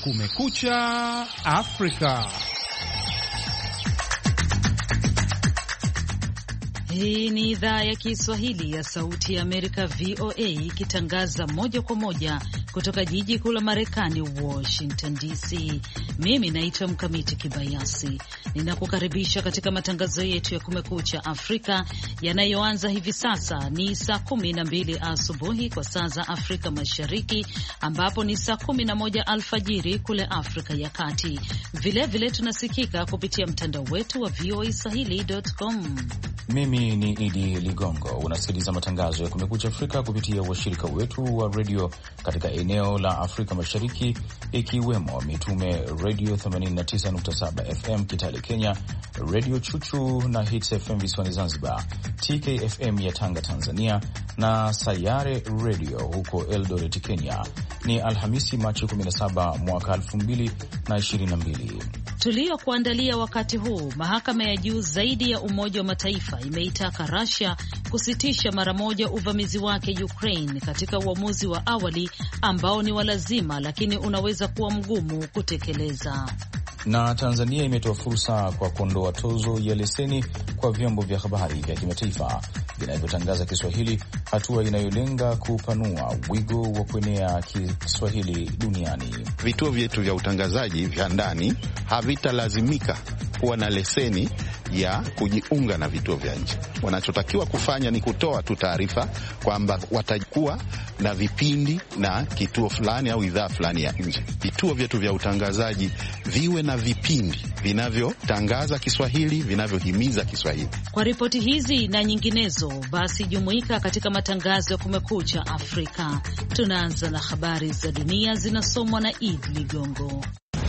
Kumekucha Afrika. Hii ni idhaa ya Kiswahili ya Sauti ya Amerika, VOA, ikitangaza moja kwa moja kutoka jiji kuu la Marekani, Washington DC. Mimi naitwa Mkamiti Kibayasi. Ninakukaribisha katika matangazo yetu ya Kumekucha Afrika yanayoanza hivi sasa. Ni saa 12 asubuhi kwa saa za Afrika Mashariki, ambapo ni saa 11 alfajiri kule Afrika ya Kati. Vilevile tunasikika kupitia mtandao wetu wa voaswahili.com. Mimi ni Idi Ligongo. Unasikiliza matangazo ya Kumekucha Afrika kupitia washirika wetu wa redio katika eneo la Afrika Mashariki, ikiwemo Mitume Radio 89.7 FM Kitale Kenya, Radio Chuchu na Hits FM visiwani Zanzibar, TKFM ya Tanga Tanzania, na Sayare Radio huko Eldoret Kenya. Ni Alhamisi Machi 17 mwaka 2022. Tuliokuandalia wakati huu: mahakama ya juu zaidi ya Umoja wa Mataifa imeitaka Russia kusitisha mara moja uvamizi wake Ukraine, katika uamuzi wa awali ambao ni wa lazima lakini unaweza kuwa mgumu kutekeleza. Na Tanzania imetoa fursa kwa kuondoa tozo ya leseni kwa vyombo vya habari vya kimataifa vinavyotangaza Kiswahili, hatua inayolenga kupanua wigo wa kuenea Kiswahili duniani. Vituo vyetu vya utangazaji vya ndani havitalazimika kuwa na leseni ya kujiunga na vituo vya nje. Wanachotakiwa kufanya ni kutoa tu taarifa kwamba watakuwa na vipindi na kituo fulani au idhaa fulani ya nje. Vituo vyetu vya utangazaji viwe na vipindi vinavyotangaza Kiswahili, vinavyohimiza Kiswahili. Kwa ripoti hizi na nyinginezo, basi jumuika katika matangazo ya Kumekucha Afrika. Tunaanza na habari za dunia, zinasomwa na Id Ligongo.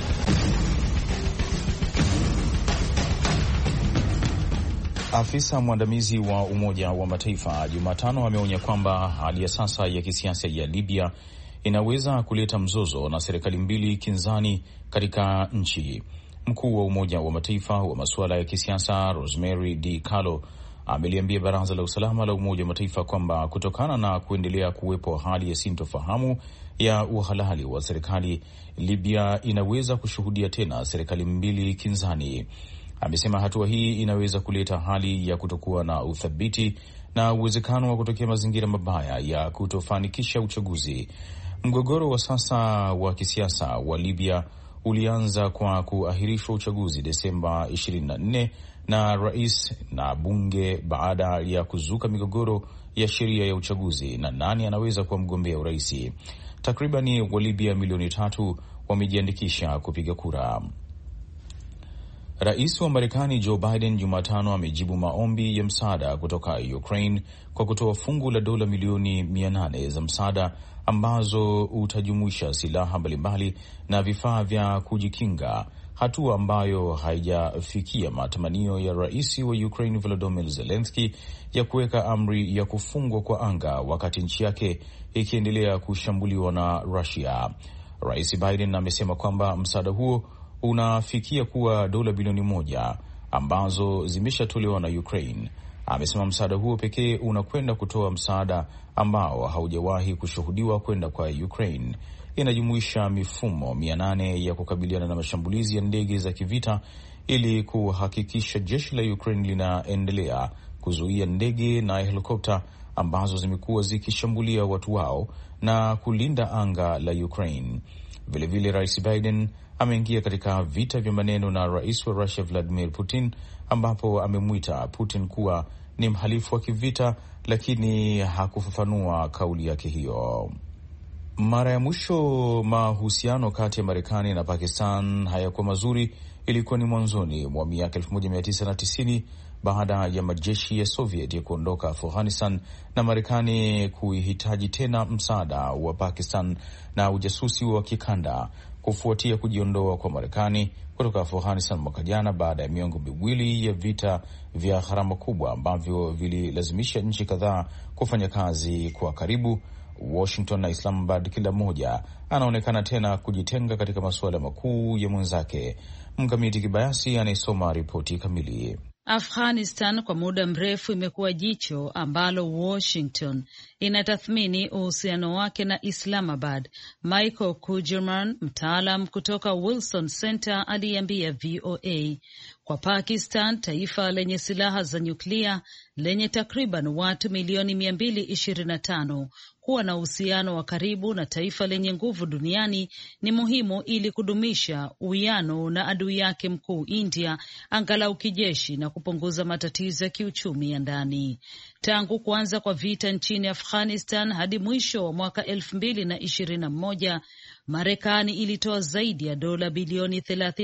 Afisa mwandamizi wa Umoja wa Mataifa Jumatano ameonya kwamba hali ya sasa ya kisiasa ya Libya inaweza kuleta mzozo na serikali mbili kinzani katika nchi. Mkuu wa Umoja wa Mataifa wa masuala ya kisiasa Rosemary DiCarlo ameliambia Baraza la Usalama la Umoja wa Mataifa kwamba kutokana na kuendelea kuwepo hali ya sintofahamu ya uhalali wa serikali, Libya inaweza kushuhudia tena serikali mbili kinzani. Amesema hatua hii inaweza kuleta hali ya kutokuwa na uthabiti na uwezekano wa kutokea mazingira mabaya ya kutofanikisha uchaguzi. Mgogoro wa sasa wa kisiasa wa Libya ulianza kwa kuahirishwa uchaguzi Desemba 24 na rais na bunge baada ya kuzuka migogoro ya sheria ya uchaguzi na nani anaweza kuwa mgombea urais. Takribani wa Libya milioni 3 wamejiandikisha kupiga kura. Rais wa Marekani Joe Biden Jumatano amejibu maombi ya msaada kutoka Ukraine kwa kutoa fungu la dola milioni 800 za msaada ambazo utajumuisha silaha mbalimbali na vifaa vya kujikinga, hatua ambayo haijafikia matamanio ya rais wa Ukraine Volodymyr Zelensky ya kuweka amri ya kufungwa kwa anga wakati nchi yake ikiendelea kushambuliwa na Russia. Rais Biden amesema kwamba msaada huo unafikia kuwa dola bilioni 1 ambazo zimeshatolewa na Ukraine. Amesema msaada huo pekee unakwenda kutoa msaada ambao haujawahi kushuhudiwa kwenda kwa Ukraine. Inajumuisha mifumo 800 ya kukabiliana na mashambulizi ya ndege za kivita ili kuhakikisha jeshi la Ukraine linaendelea kuzuia ndege na helikopta ambazo zimekuwa zikishambulia watu wao na kulinda anga la Ukraine. Vilevile Rais Biden ameingia katika vita vya maneno na rais wa Russia Vladimir Putin, ambapo amemwita Putin kuwa ni mhalifu wa kivita, lakini hakufafanua kauli yake hiyo. Mara ya mwisho mahusiano kati ya Marekani na Pakistan hayakuwa mazuri ilikuwa ni mwanzoni mwa miaka 1990 baada ya majeshi ya Soviet ya kuondoka Afghanistan na Marekani kuihitaji tena msaada wa Pakistan na ujasusi wa kikanda kufuatia kujiondoa kwa Marekani kutoka Afghanistan mwaka jana baada ya miongo miwili ya vita vya gharama kubwa ambavyo vililazimisha nchi kadhaa kufanya kazi kwa karibu. Washington na Islamabad kila moja anaonekana tena kujitenga katika masuala makuu ya mwenzake. Mkamiti Kibayasi anayesoma ripoti kamili. Afghanistan kwa muda mrefu imekuwa jicho ambalo Washington inatathmini uhusiano wake na Islamabad. Michael Kujerman, mtaalam kutoka Wilson Center, aliambia VOA kwa Pakistan, taifa lenye silaha za nyuklia lenye takriban watu milioni 225, kuwa na uhusiano wa karibu na taifa lenye nguvu duniani ni muhimu ili kudumisha uwiano na adui yake mkuu India, angalau kijeshi, na kupunguza matatizo ya kiuchumi ya ndani. Tangu kuanza kwa vita nchini Afghanistan hadi mwisho wa mwaka 2021, Marekani ilitoa zaidi ya dola bilioni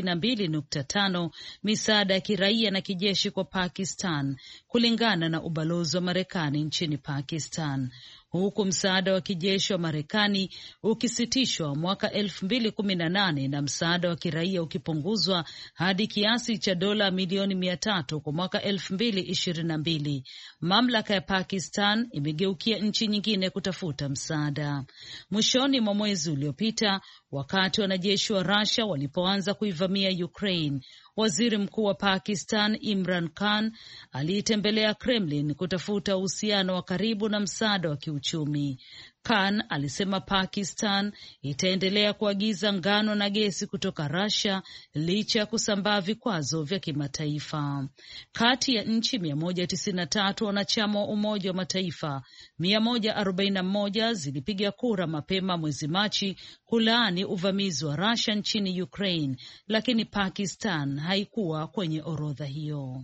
32.5 misaada ya kiraia na kijeshi kwa Pakistan, kulingana na ubalozi wa Marekani nchini Pakistan, huku msaada wa kijeshi wa Marekani ukisitishwa mwaka 2018 na msaada wa kiraia ukipunguzwa hadi kiasi cha dola milioni 300 kwa mwaka 2022. Mamlaka ya Pakistan imegeukia nchi nyingine kutafuta msaada. Mwishoni mwa mwezi uliopita, wakati wanajeshi wa Russia walipoanza kuivamia Ukraine, waziri mkuu wa Pakistan Imran Khan aliitembelea Kremlin kutafuta uhusiano wa karibu na msaada wa kiuchumi. Khan alisema Pakistan itaendelea kuagiza ngano na gesi kutoka Russia licha ya kusambaa vikwazo vya kimataifa. Kati ya nchi 193 wanachama wa Umoja wa Mataifa, 141 zilipiga kura mapema mwezi Machi kulaani uvamizi wa Russia nchini Ukraine, lakini Pakistan haikuwa kwenye orodha hiyo.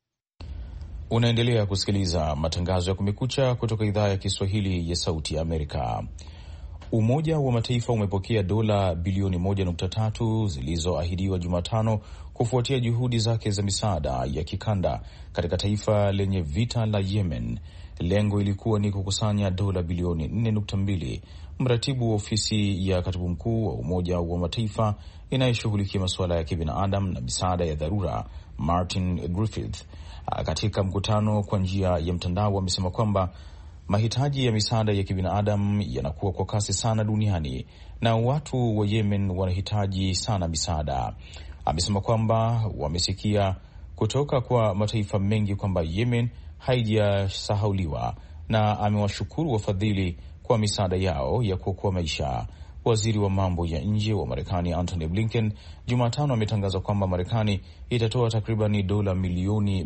Unaendelea kusikiliza matangazo ya Kumekucha kutoka idhaa ya Kiswahili ya Sauti ya Amerika. Umoja wa Mataifa umepokea dola bilioni 1.3 zilizoahidiwa Jumatano kufuatia juhudi zake za misaada ya kikanda katika taifa lenye vita la Yemen. Lengo ilikuwa ni kukusanya dola bilioni 4.2. Mratibu wa ofisi ya katibu mkuu wa Umoja wa Mataifa inayeshughulikia masuala ya kibinadamu na misaada ya dharura, Martin Griffith, katika mkutano kwa njia ya mtandao amesema kwamba mahitaji ya misaada ya kibinadamu yanakuwa kwa kasi sana duniani na watu wa Yemen wanahitaji sana misaada. Amesema kwamba wamesikia kutoka kwa mataifa mengi kwamba Yemen haijasahauliwa na amewashukuru wafadhili kwa misaada yao ya kuokoa maisha. Waziri wa mambo ya nje wa Marekani Antony Blinken Jumatano ametangaza kwamba Marekani itatoa takribani dola milioni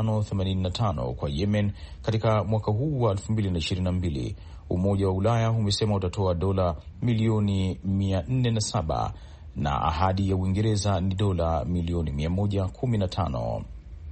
585 kwa Yemen katika mwaka huu wa 2022. Umoja wa Ulaya umesema utatoa dola milioni 407 na ahadi ya Uingereza ni dola milioni 115.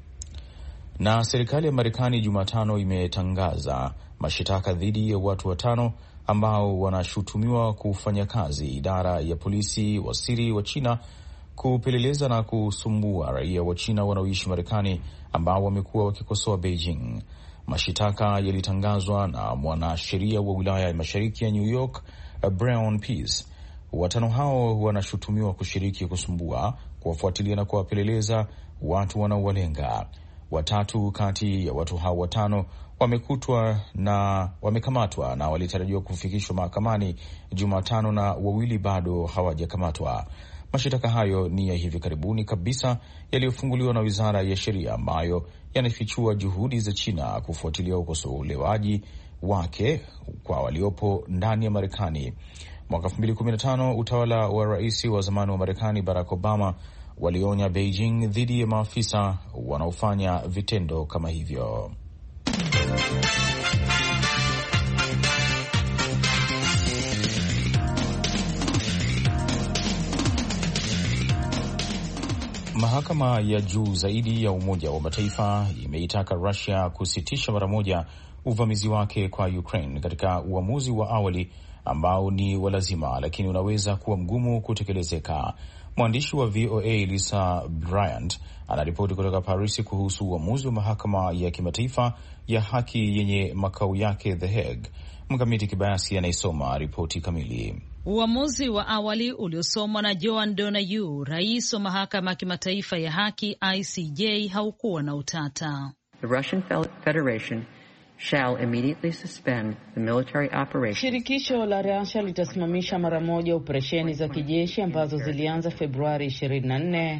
Na serikali ya Marekani Jumatano imetangaza mashitaka dhidi ya watu 5 ambao wanashutumiwa kufanya kazi idara ya polisi wa siri wa China kupeleleza na kusumbua raia wa China wanaoishi Marekani ambao wamekuwa wakikosoa Beijing. Mashitaka yalitangazwa na mwanasheria wa wilaya ya Mashariki ya New York, Brian Peace. 5 hao wanashutumiwa kushiriki kusumbua, kuwafuatilia na kuwapeleleza watu wanaowalenga. 3 kati ya watu hao 5 wamekamatwa na walitarajiwa kufikishwa mahakamani Jumatano na 2 bado hawajakamatwa. Mashitaka hayo ni ya hivi karibuni kabisa yaliyofunguliwa na Wizara ya Sheria ambayo yanafichua juhudi za China kufuatilia ukosolewaji wake kwa waliopo ndani ya Marekani. Mwaka 2015 utawala wa rais wa zamani wa Marekani Barack Obama walionya Beijing dhidi ya maafisa wanaofanya vitendo kama hivyo. Mahakama ya juu zaidi ya Umoja wa Mataifa imeitaka Russia kusitisha mara moja uvamizi wake kwa Ukraine katika uamuzi wa awali ambao ni wa lazima lakini unaweza kuwa mgumu kutekelezeka. Mwandishi wa VOA Lisa Bryant anaripoti kutoka Paris kuhusu uamuzi wa mahakama ya kimataifa ya haki yenye makao yake The Hague. Mkamiti Kibayasi anaisoma ripoti kamili. Uamuzi wa awali uliosomwa na Joan Donoghue, rais wa mahakama ya kimataifa ya haki ICJ, haukuwa na utata. The Russian Federation shall immediately suspend the military operation. Shirikisho la Russia litasimamisha mara moja operesheni za kijeshi ambazo zilianza Februari 24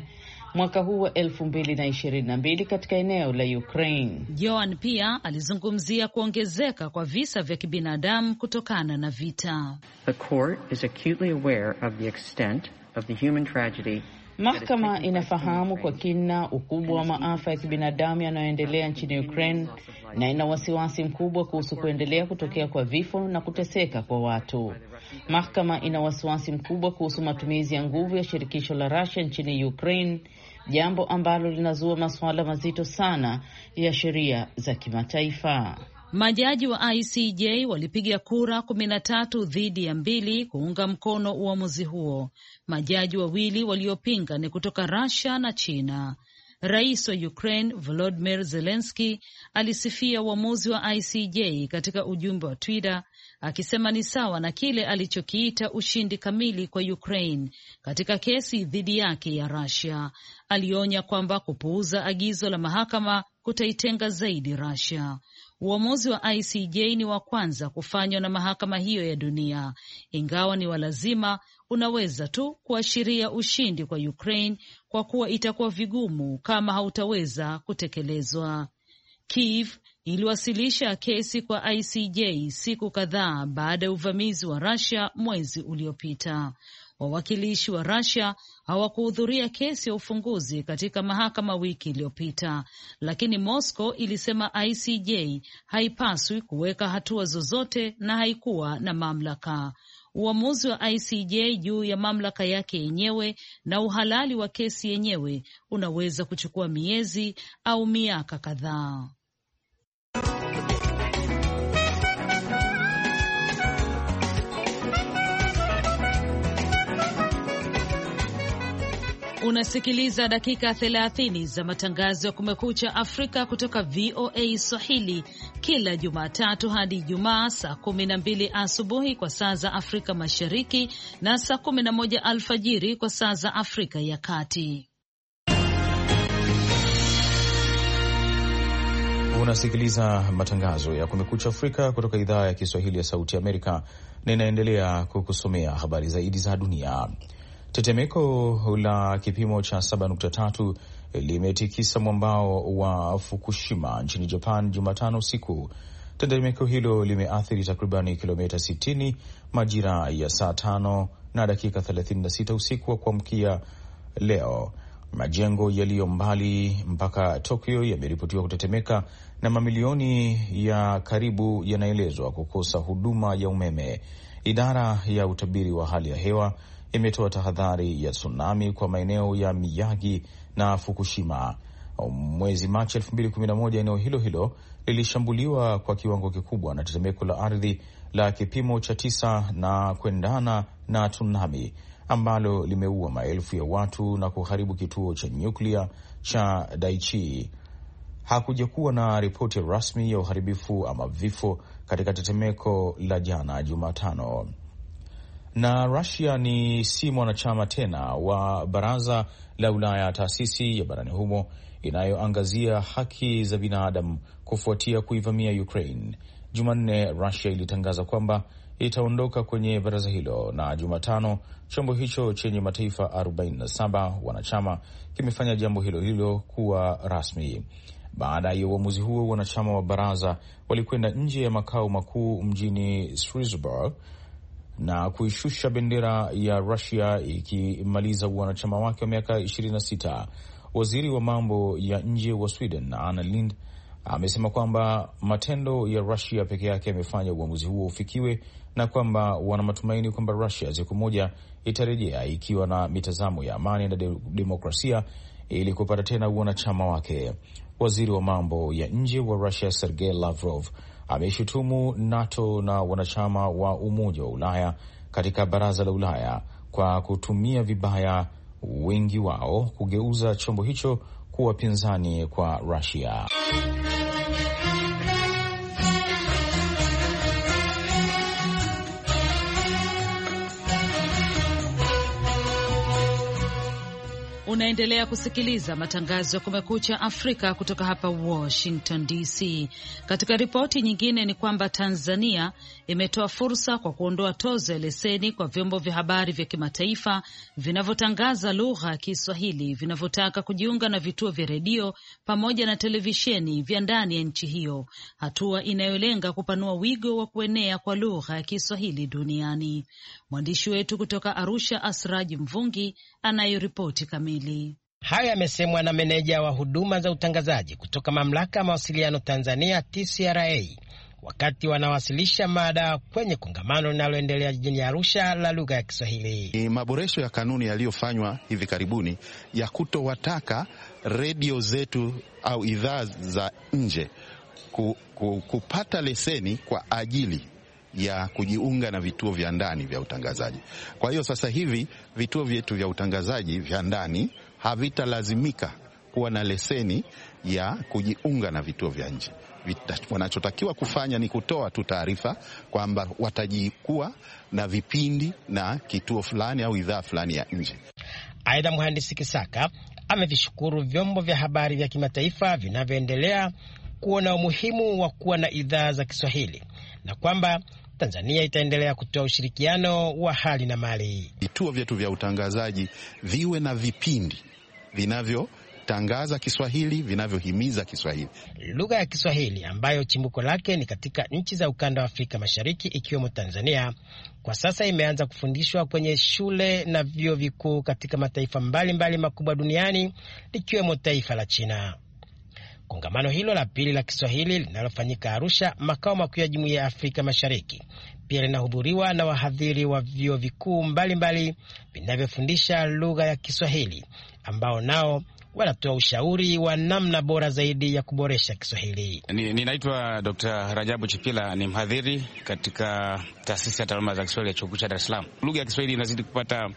mwaka huu wa 2022 katika eneo la Ukraine. Joan pia alizungumzia kuongezeka kwa visa vya kibinadamu kutokana na vita. The court is acutely aware of the extent of the human tragedy. Mahakama inafahamu kwa kina ukubwa wa maafa ya kibinadamu yanayoendelea nchini Ukraine na ina wasiwasi mkubwa kuhusu kuendelea kutokea kwa vifo na kuteseka kwa watu. Mahakama ina wasiwasi mkubwa kuhusu matumizi ya nguvu ya shirikisho la Russia nchini Ukraine, jambo ambalo linazua masuala mazito sana ya sheria za kimataifa. Majaji wa ICJ walipiga kura 13 dhidi ya 2 kuunga mkono uamuzi huo. Majaji wawili waliopinga ni kutoka Russia na China. Rais wa Ukraine Volodymyr Zelensky alisifia uamuzi wa ICJ katika ujumbe wa Twitter, akisema ni sawa na kile alichokiita ushindi kamili kwa Ukraine katika kesi dhidi yake ya Russia. Alionya kwamba kupuuza agizo la mahakama kutaitenga zaidi Russia. Uamuzi wa ICJ ni wa kwanza kufanywa na mahakama hiyo ya dunia. Ingawa ni walazima, unaweza tu kuashiria ushindi kwa Ukraine kwa kuwa itakuwa vigumu kama hautaweza kutekelezwa. Kiev iliwasilisha kesi kwa ICJ siku kadhaa baada ya uvamizi wa Russia mwezi uliopita. Wawakilishi wa Russia hawakuhudhuria kesi ya ufunguzi katika mahakama wiki iliyopita, lakini Moscow ilisema ICJ haipaswi kuweka hatua zozote na haikuwa na mamlaka. Uamuzi wa ICJ juu ya mamlaka yake yenyewe na uhalali wa kesi yenyewe unaweza kuchukua miezi au miaka kadhaa. Unasikiliza dakika 30 za matangazo ya Kumekucha Afrika kutoka VOA Swahili kila Jumatatu hadi Ijumaa saa 12 asubuhi kwa saa za Afrika Mashariki na saa 11 alfajiri kwa saa za Afrika ya Kati. Unasikiliza matangazo ya Kumekucha Afrika kutoka idhaa ya Kiswahili ya Sauti ya Amerika, na inaendelea kukusomea habari zaidi za dunia. Tetemeko la kipimo cha 7.3 limetikisa mwambao wa Fukushima nchini Japan Jumatano usiku. Tetemeko hilo limeathiri takribani kilomita 60 majira ya saa 5 na dakika 36 usiku wa kuamkia leo. Majengo yaliyo mbali mpaka Tokyo yameripotiwa kutetemeka na mamilioni ya karibu yanaelezwa kukosa huduma ya umeme. Idara ya utabiri wa hali ya hewa imetoa tahadhari ya tsunami kwa maeneo ya Miyagi na Fukushima. Mwezi Machi 2011 eneo hilo hilo lilishambuliwa kwa kiwango kikubwa na tetemeko la ardhi la kipimo cha 9 na kuendana na tsunami ambalo limeua maelfu ya watu na kuharibu kituo cha nyuklia cha Daiichi. Hakujakuwa na ripoti rasmi ya uharibifu ama vifo katika tetemeko la jana Jumatano. Na Russia ni si mwanachama tena wa Baraza la Ulaya, taasisi ya barani humo inayoangazia haki za binadamu kufuatia kuivamia Ukraine. Jumanne, Russia ilitangaza kwamba itaondoka kwenye baraza hilo, na Jumatano chombo hicho chenye mataifa 47 wanachama kimefanya jambo hilo hilo kuwa rasmi. Baada ya uamuzi huo, wanachama wa baraza walikwenda nje ya makao makuu mjini Strasbourg na kuishusha bendera ya Russia ikimaliza wanachama wake wa miaka 26. Waziri wa mambo ya nje wa Sweden Anna Lindh amesema kwamba matendo ya Russia peke yake yamefanya uamuzi huo ufikiwe na kwamba wana matumaini kwamba Russia siku moja itarejea ikiwa na mitazamo ya amani na demokrasia ili kupata tena wanachama wake. Waziri wa mambo ya nje wa Russia Sergei Lavrov ameshutumu NATO na wanachama wa Umoja wa Ulaya katika Baraza la Ulaya kwa kutumia vibaya wengi wao kugeuza chombo hicho kuwa pinzani kwa Russia. Unaendelea kusikiliza matangazo ya Kumekucha Afrika kutoka hapa Washington DC. Katika ripoti nyingine ni kwamba Tanzania imetoa fursa kwa kuondoa tozo ya leseni kwa vyombo vya habari vya kimataifa vinavyotangaza lugha ya Kiswahili vinavyotaka kujiunga na vituo vya redio pamoja na televisheni vya ndani ya nchi hiyo, hatua inayolenga kupanua wigo wa kuenea kwa lugha ya Kiswahili duniani. Mwandishi wetu kutoka Arusha, Asraji Mvungi, anayoripoti kamili. Haya yamesemwa na meneja wa huduma za utangazaji kutoka Mamlaka ya Mawasiliano Tanzania TCRA wakati wanawasilisha mada kwenye kongamano linaloendelea jijini Arusha la lugha ya Kiswahili. Ni maboresho ya kanuni yaliyofanywa hivi karibuni ya kutowataka redio zetu au idhaa za nje kupata leseni kwa ajili ya kujiunga na vituo vya ndani vya utangazaji. Kwa hiyo sasa hivi vituo vyetu vya utangazaji vya ndani havitalazimika kuwa na leseni ya kujiunga na vituo vya nje. Wanachotakiwa kufanya ni kutoa tu taarifa kwamba watajikuwa na vipindi na kituo fulani au idhaa fulani ya nje. Aidha, Mhandisi Kisaka amevishukuru vyombo vya habari vya kimataifa vinavyoendelea kuona umuhimu wa kuwa na idhaa za Kiswahili na kwamba Tanzania itaendelea kutoa ushirikiano wa hali na mali. Vituo vyetu vya utangazaji viwe na vipindi vinavyotangaza Kiswahili, vinavyohimiza Kiswahili. Lugha ya Kiswahili ambayo chimbuko lake ni katika nchi za ukanda wa Afrika Mashariki ikiwemo Tanzania, kwa sasa imeanza kufundishwa kwenye shule na vyuo vikuu katika mataifa mbalimbali makubwa duniani likiwemo taifa la China. Kongamano hilo la pili la Kiswahili linalofanyika Arusha, makao makuu ya Jumuiya ya Afrika Mashariki, pia linahudhuriwa na wahadhiri wa vyuo vikuu mbalimbali vinavyofundisha lugha ya Kiswahili ambao nao wanatoa ushauri wa namna bora zaidi ya kuboresha Kiswahili. Ninaitwa Dr. Rajabu Chipila, ni mhadhiri katika taasisi ya taaluma za Kiswahili ya Chuo Kikuu cha Dar es Salaam. Lugha ya Kiswahili inazidi kupata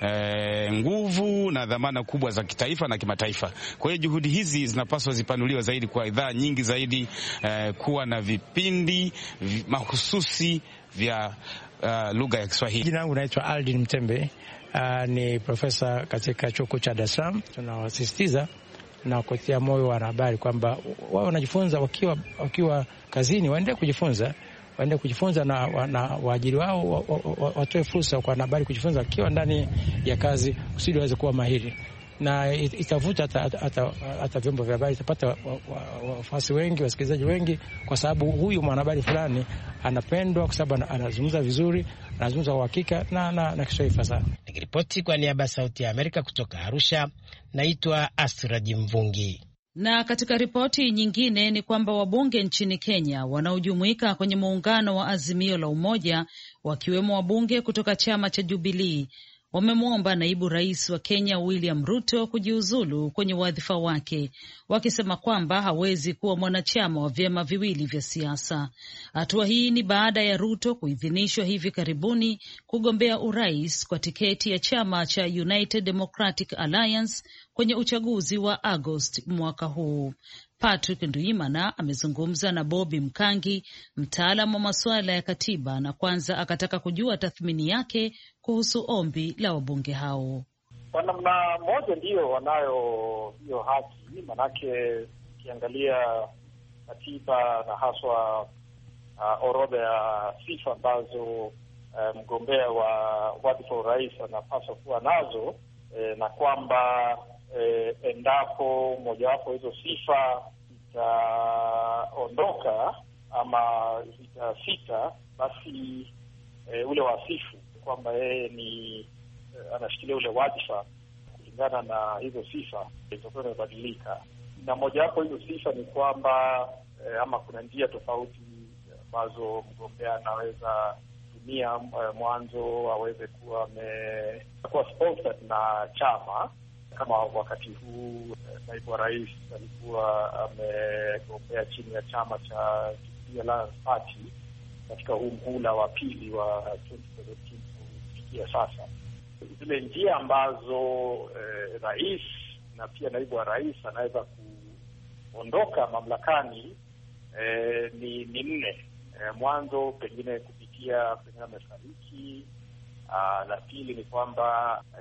nguvu na dhamana kubwa za kitaifa na kimataifa. Kwa hiyo juhudi hizi zinapaswa zipanuliwe zaidi kwa idhaa nyingi zaidi, kuwa na vipindi mahususi vya lugha ya Kiswahili. Jina langu naitwa Aldin Mtembe. Ni profesa katika Chuo Kikuu cha Dar es Salaam. Tunawasisitiza na kutia moyo wanahabari kwamba wao wanajifunza wakiwa kazini, waendelee kujifunza na waajiri wao watoe fursa kwa wanahabari kujifunza wakiwa ndani ya kazi kusudi waweze kuwa mahiri, na itavuta hata vyombo vya habari itapata wafuasi wengi, wasikilizaji wengi, kwa sababu huyu mwanahabari fulani anapendwa kwa sababu anazungumza vizuri, anazungumza kwa hakika na Kiswahili fasaha. Nikiripoti kwa niaba ya Sauti ya Amerika kutoka Arusha, naitwa Asraji Mvungi. Na katika ripoti nyingine ni kwamba wabunge nchini Kenya wanaojumuika kwenye muungano wa Azimio la Umoja, wakiwemo wabunge kutoka chama cha Jubilee, wamemwomba naibu rais wa Kenya William Ruto kujiuzulu kwenye wadhifa wake, wakisema kwamba hawezi kuwa mwanachama wa vyama viwili vya siasa. Hatua hii ni baada ya Ruto kuidhinishwa hivi karibuni kugombea urais kwa tiketi ya chama cha United Democratic Alliance kwenye uchaguzi wa Agosti mwaka huu. Patrick Nduimana amezungumza na Bobby Mkangi, mtaalamu wa masuala ya katiba, na kwanza akataka kujua tathmini yake kuhusu ombi la wabunge hao. Kwa namna moja ndio wanayo hiyo haki, manake ukiangalia katiba na haswa orodha ya sifa ambazo mgombea wa wadhifa wa urais anapaswa kuwa nazo, na kwamba endapo mojawapo hizo sifa itaondoka ama itasita, basi ule wasifu kwamba yeye ni anashikilia ule wadhifa kulingana na hizo sifa itakuwa imebadilika. Na mojawapo hizo sifa ni kwamba ama kuna njia tofauti ambazo mgombea anaweza tumia. Mwanzo aweze kuwa sponsored na chama, kama wakati huu naibu wa rais alikuwa amegombea chini ya chama cha Jubilee Party katika huu mhula wa pili wa 2017 kufikia sasa. Zile njia ambazo rais na pia naibu wa rais anaweza kuondoka mamlakani ni nne. Mwanzo pengine kupitia amefariki. La pili ni kwamba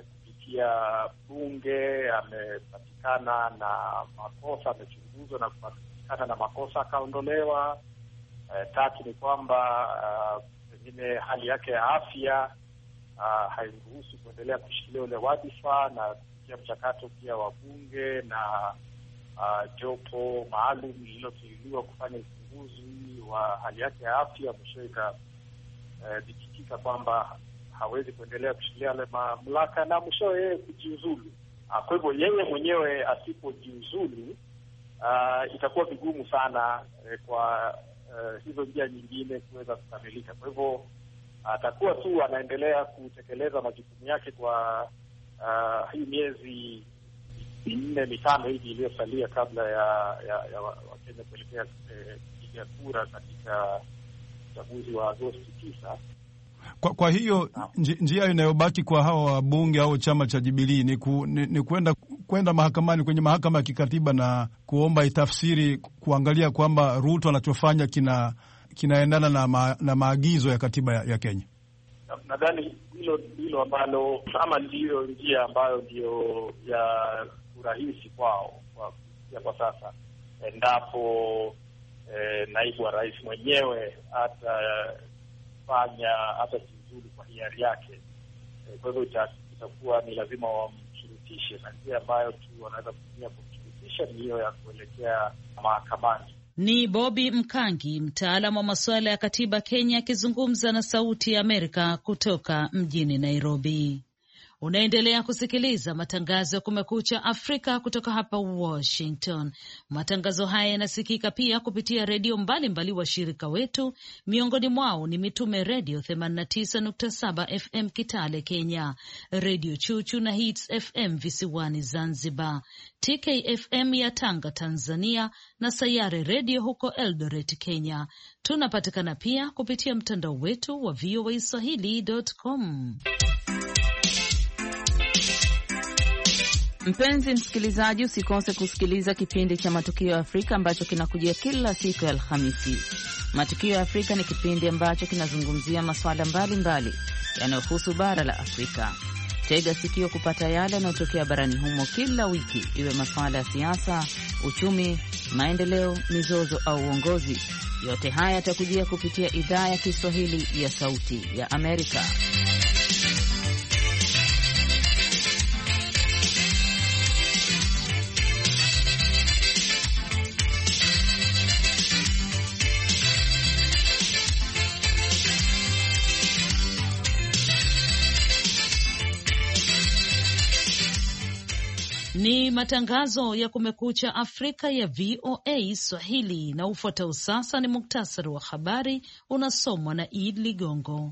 pia bunge amepatikana na makosa, amechunguzwa na kupatikana na makosa akaondolewa. Tatu ni kwamba pengine hali yake ya afya haimruhusu kuendelea kushikilia ule wadhifa, na kupitia mchakato pia wa bunge na jopo maalum lililoteuliwa kufanya uchunguzi wa hali yake ya afya, mwisho ikadhibitika kwamba hawezi kuendelea kushikilia yale mamlaka na mwisho yeye kujiuzulu. Kwa hivyo yeye mwenyewe asipojiuzulu, itakuwa vigumu sana kwa hizo njia nyingine kuweza kukamilika. Kwa hivyo atakuwa tu anaendelea kutekeleza majukumu yake kwa hii miezi 4-5 hivi iliyosalia kabla ya Wakenya kuelekea kupiga kura katika uchaguzi wa Agosti 9. Kwa hiyo njia inayobaki kwa hawa wabunge au chama cha Jubilee ni kwenda mahakamani, kwenye mahakama ya kikatiba na kuomba itafsiri, kuangalia kwamba Ruto anachofanya kinaendana na maagizo ya katiba ya Kenya. Nadhani hilo ambalo ama ndiyo njia ambayo ndio ya urahisi kwao kwa sasa, endapo naibu wa rais mwenyewe hata jiuzulu kwa hiari yake. Kwa hivyo itakuwa ni lazima wamshurutishe, na njia ambayo tu wanaweza kutumia kumshurutisha ni hiyo ya kuelekea mahakamani. Ni Bobby Mkangi, mtaalamu wa masuala ya katiba Kenya, akizungumza na Sauti ya Amerika kutoka mjini Nairobi. Unaendelea kusikiliza matangazo ya Kumekucha Afrika kutoka hapa Washington. Matangazo haya yanasikika pia kupitia redio mbalimbali washirika wetu, miongoni mwao ni Mitume Redio 89.7 FM Kitale Kenya, Redio Chuchu na Hits FM visiwani Zanzibar, TKFM ya Tanga Tanzania, na Sayare Redio huko Eldoret Kenya. Tunapatikana pia kupitia mtandao wetu wa voaswahili.com. Mpenzi msikilizaji, usikose kusikiliza kipindi cha Matukio ya Afrika ambacho kinakujia kila siku ya Alhamisi. Matukio ya Afrika ni kipindi ambacho kinazungumzia masuala mbalimbali yanayohusu bara la Afrika. Tega sikio kupata yale yanayotokea barani humo kila wiki, iwe masuala ya siasa, uchumi, maendeleo, mizozo au uongozi. Yote haya yatakujia kupitia idhaa ya Kiswahili ya Sauti ya Amerika. Ni matangazo ya Kumekucha Afrika ya VOA Swahili, na ufuatao sasa ni muktasari wa habari unasomwa na Id Ligongo.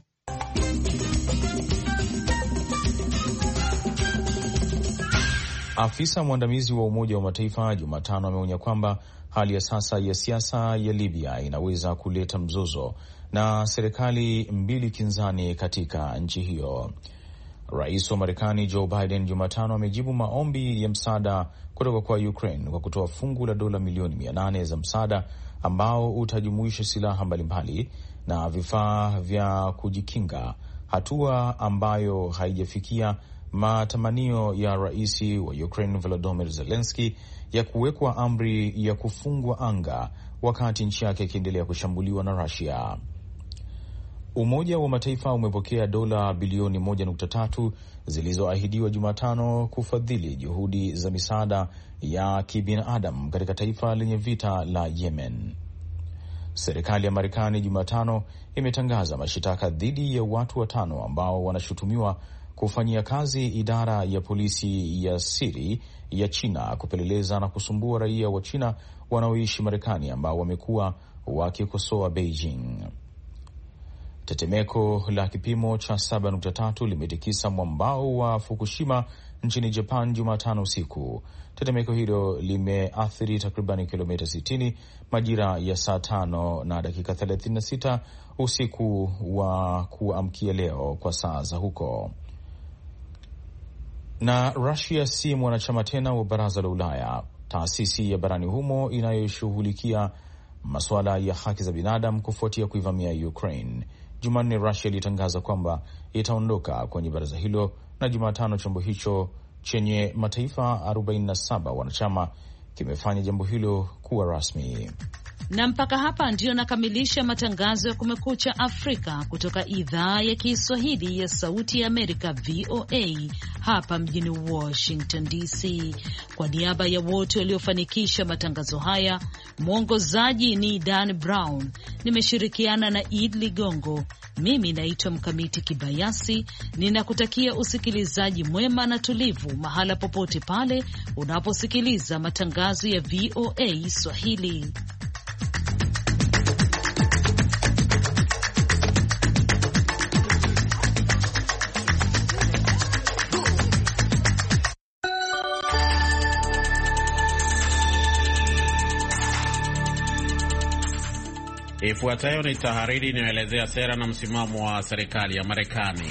Afisa mwandamizi wa Umoja wa Mataifa Jumatano ameonya kwamba hali ya sasa ya siasa ya Libya inaweza kuleta mzozo na serikali mbili kinzani katika nchi hiyo. Rais wa Marekani Joe Biden Jumatano amejibu maombi ya msaada kutoka kwa Ukraine kwa kutoa fungu la dola milioni 800 za msaada ambao utajumuisha silaha mbalimbali na vifaa vya kujikinga, hatua ambayo haijafikia matamanio ya rais wa Ukraine Volodymyr Zelensky ya kuwekwa amri ya kufungwa anga wakati nchi yake ikiendelea kushambuliwa na Russia. Umoja wa Mataifa umepokea dola bilioni 1.3 zilizoahidiwa Jumatano kufadhili juhudi za misaada ya kibinadamu katika taifa lenye vita la Yemen. Serikali ya Marekani Jumatano imetangaza mashitaka dhidi ya watu 5 ambao wanashutumiwa kufanyia kazi idara ya polisi ya siri ya China kupeleleza na kusumbua raia wa China wanaoishi Marekani ambao wamekuwa wakikosoa Beijing. Tetemeko la kipimo cha 7.3 limetikisa mwambao wa Fukushima nchini Japan Jumatano usiku. Tetemeko hilo limeathiri takriban kilomita 60 majira ya saa 5 na dakika 36 usiku wa kuamkia leo kwa saa za huko. Na Russia si mwanachama tena wa Baraza la Ulaya, taasisi ya barani humo inayoshughulikia masuala ya haki za binadamu, kufuatia kuivamia Ukraine. Jumanne, Russia ilitangaza kwamba itaondoka kwenye baraza hilo na Jumatano chombo hicho chenye mataifa 47 wanachama kimefanya jambo hilo kuwa rasmi. Na mpaka hapa ndio nakamilisha matangazo ya Kumekucha Afrika kutoka idhaa ya Kiswahili ya Sauti ya Amerika, VOA, hapa mjini Washington DC. Kwa niaba ya wote waliofanikisha matangazo haya, mwongozaji ni Dan Brown, nimeshirikiana na Id Ligongo. Mimi naitwa Mkamiti Kibayasi, ninakutakia usikilizaji mwema na tulivu mahala popote pale unaposikiliza matangazo ya VOA Swahili. Ifuatayo ni tahariri inayoelezea sera na msimamo wa serikali ya Marekani.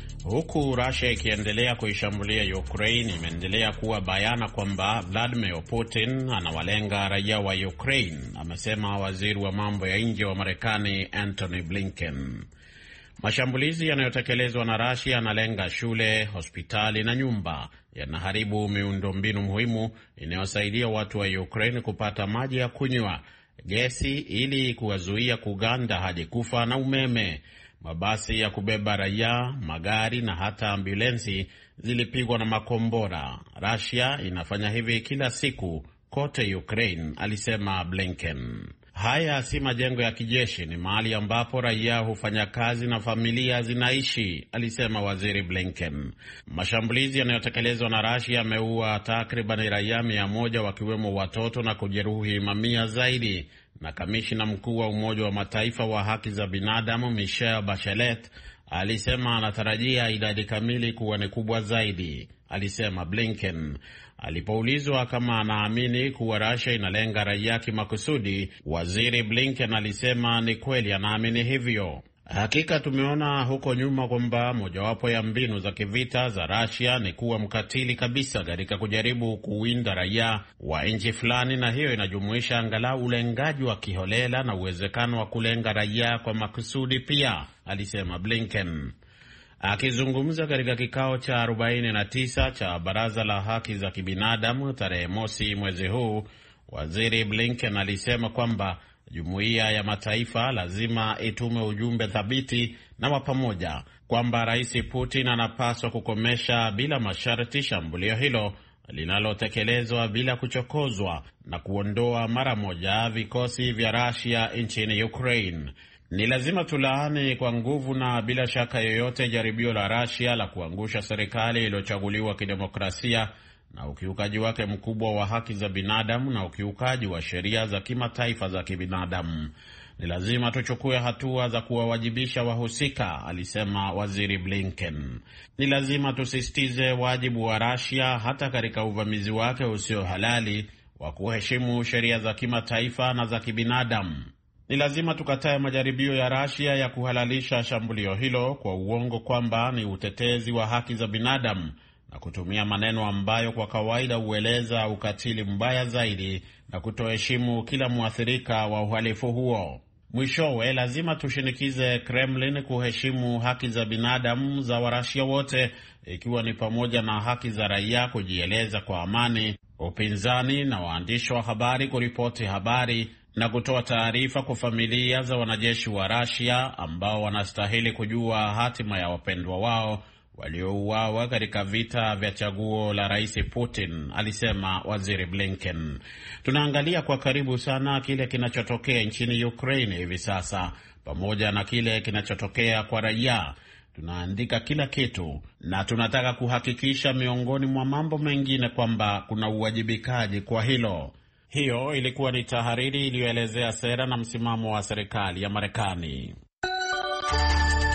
Huku Russia ikiendelea kuishambulia Ukraine, imeendelea kuwa bayana kwamba Vladimir Putin anawalenga raia wa Ukraine, amesema waziri wa mambo ya nje wa Marekani Antony Blinken. Mashambulizi yanayotekelezwa na Russia yanalenga shule, hospitali na nyumba, yanaharibu miundombinu muhimu inayosaidia watu wa Ukraine kupata maji ya kunywa, gesi ili kuwazuia kuganda hadi kufa, na umeme. Mabasi ya kubeba raia, magari na hata ambulensi zilipigwa na makombora. Russia inafanya hivi kila siku kote Ukraine, alisema Blinken. Haya si majengo ya kijeshi, ni mahali ambapo raia hufanya kazi na familia zinaishi, alisema waziri Blinken. Mashambulizi yanayotekelezwa na Russia yameua takriban raia 100 wakiwemo watoto na kujeruhi mamia zaidi. Na kamishna mkuu wa Umoja wa Mataifa wa haki za binadamu Michelle Bachelet alisema anatarajia idadi kamili kuwa ni kubwa zaidi, alisema Blinken. Alipoulizwa kama anaamini kuwa Russia inalenga raia kimakusudi, waziri Blinken alisema ni kweli anaamini hivyo. Hakika tumeona huko nyuma kwamba mojawapo ya mbinu za kivita za Russia ni kuwa mkatili kabisa katika kujaribu kuwinda raia wa nchi fulani, na hiyo inajumuisha angalau ulengaji wa kiholela na uwezekano wa kulenga raia kwa makusudi pia, alisema Blinken. Akizungumza katika kikao cha 49 cha Baraza la Haki za Kibinadamu tarehe mosi mwezi huu, waziri Blinken alisema kwamba Jumuiya ya Mataifa lazima itume ujumbe thabiti na wa pamoja kwamba Rais Putin anapaswa kukomesha bila masharti shambulio hilo linalotekelezwa bila kuchokozwa na kuondoa mara moja vikosi vya Russia nchini Ukraine. Ni lazima tulaani kwa nguvu na bila shaka yoyote jaribio la Russia la kuangusha serikali iliyochaguliwa kidemokrasia na ukiukaji wake mkubwa wa haki za binadamu na ukiukaji wa sheria za kimataifa za kibinadamu. Ni lazima tuchukue hatua za kuwawajibisha wahusika, alisema waziri Blinken. Ni lazima tusisitize wajibu wa Russia hata katika uvamizi wake usio halali wa kuheshimu sheria za kimataifa na za kibinadamu. Ni lazima tukatae majaribio ya Russia ya kuhalalisha shambulio hilo kwa uongo kwamba ni utetezi wa haki za binadamu na kutumia maneno ambayo kwa kawaida hueleza ukatili mbaya zaidi na kutoheshimu kila mwathirika wa uhalifu huo. Mwishowe, lazima tushinikize Kremlin kuheshimu haki za binadamu za Warusia wote, ikiwa ni pamoja na haki za raia kujieleza kwa amani, upinzani na waandishi wa habari kuripoti habari na kutoa taarifa kwa familia za wanajeshi wa Russia ambao wanastahili kujua hatima ya wapendwa wao waliouawa katika vita vya chaguo la Rais Putin, alisema waziri Blinken. Tunaangalia kwa karibu sana kile kinachotokea nchini Ukraine hivi sasa, pamoja na kile kinachotokea kwa raia. Tunaandika kila kitu na tunataka kuhakikisha miongoni mwa mambo mengine kwamba kuna uwajibikaji kwa hilo. Hiyo ilikuwa ni tahariri iliyoelezea sera na msimamo wa serikali ya Marekani.